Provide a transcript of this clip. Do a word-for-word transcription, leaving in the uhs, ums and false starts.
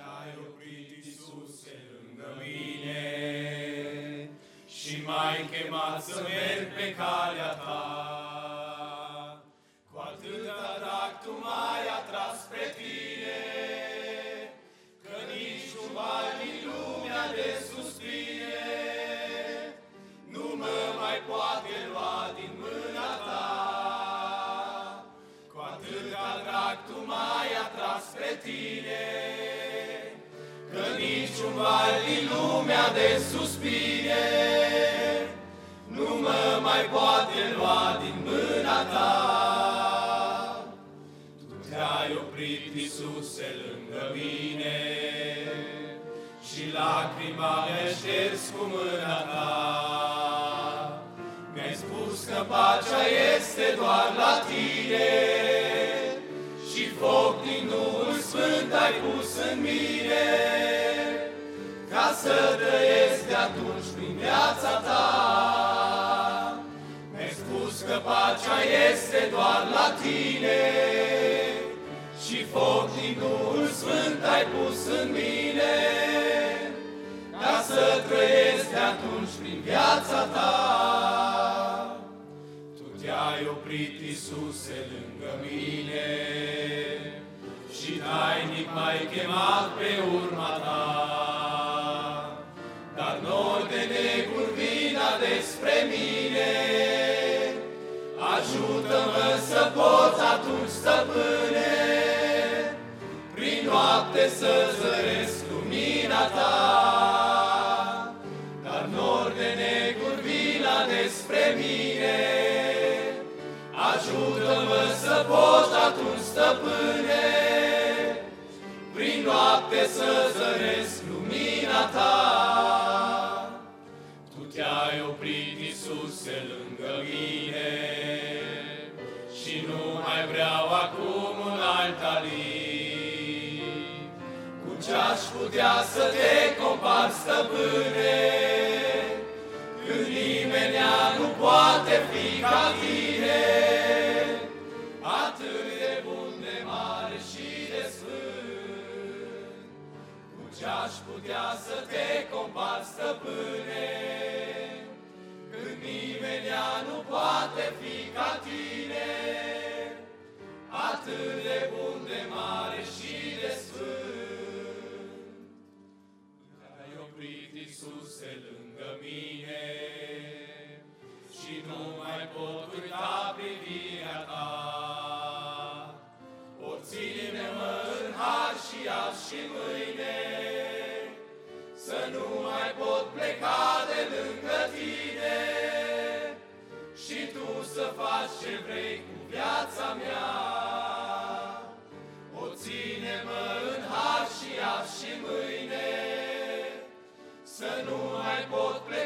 Te-ai oprit, Iisuse, lângă mine și m-ai chemat să merg pe calea Ta. Cu atâta drag Tu m-ai atras spre Tine, că niciun val din lumea de suspine nu mă mai poate lua din mâna Ta. Cu atâta drag Tu m-ai atras spre Tine, că niciun val din lumea de suspine nu mă mai poate lua din mâna Ta. Tu Te-ai oprit, Iisuse, lângă mine și lacrima mi-ai șters cu mâna Ta. Mi-ai spus că pacea este doar la Tine și foc din Duhul Sfânt ai pus în mine, ca să trăiesc de atunci prin viața Ta. Mi-ai spus că pacea este doar la Tine și foc din Duhul Sfânt ai pus în mine, ca să trăiesc de atunci prin viața Ta. Tu Te-ai oprit, Iisuse, lângă mine și tainic m-ai chemat pe urma Ta. Dar nori de neguri vin despre mine, ajută-mă să pot atunci, Stăpâne, prin noapte să zăresc lumina Ta. Dar nori de neguri vin despre mine, ajută-mă să pot atunci, Stăpâne, prin noapte să zăresc lumina Ta. Tu Te-ai oprit, Iisuse, lângă mine și nu mai vreau acum un alt alin. Cu ce-aș putea să Te compar, Stăpâne, când nimenea nu poate fi ca Tine, atât de bun, de mare și de sfânt. Cu ce-aș putea să Te compar, Stăpâne, când nimenea nu poate fi ca Tine, atât de bun, de mare și de sfânt. Te-ai oprit, Iisuse, lângă mine și nu mai pot uita privirea Ta. Ori ține-mă în har și azi și mâine, să nu mai pot pleca de lângă Tine și Tu să faci ce vrei cu viața mea. O ține-mă în har și azi și mâine, să nu mai pot pleca